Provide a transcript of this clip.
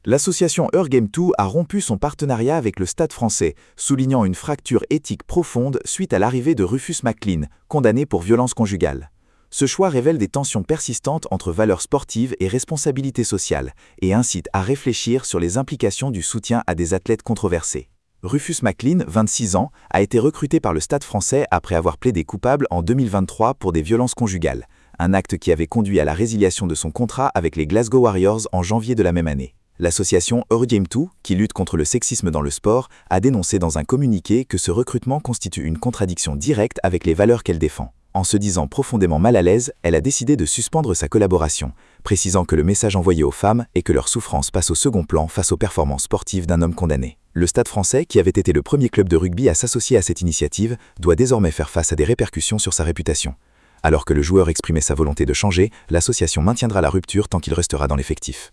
L'association Eurgame2 a rompu son partenariat avec le Stade français, soulignant une fracture éthique profonde suite à l'arrivée de Rufus McLean, condamné pour violence conjugale. Ce choix révèle des tensions persistantes entre valeurs sportives et responsabilité sociale, et incite à réfléchir sur les implications du soutien à des athlètes controversés. Rufus McLean, 26 ans, a été recruté par le Stade français après avoir plaidé coupable en 2023 pour des violences conjugales, un acte qui avait conduit à la résiliation de son contrat avec les Glasgow Warriors en janvier de la même année. L'association Eurgame2, qui lutte contre le sexisme dans le sport, a dénoncé dans un communiqué que ce recrutement constitue une contradiction directe avec les valeurs qu'elle défend. En se disant profondément mal à l'aise, elle a décidé de suspendre sa collaboration, précisant que le message envoyé aux femmes est que leur souffrance passe au second plan face aux performances sportives d'un homme condamné. Le Stade français, qui avait été le premier club de rugby à s'associer à cette initiative, doit désormais faire face à des répercussions sur sa réputation. Alors que le joueur exprimait sa volonté de changer, l'association maintiendra la rupture tant qu'il restera dans l'effectif.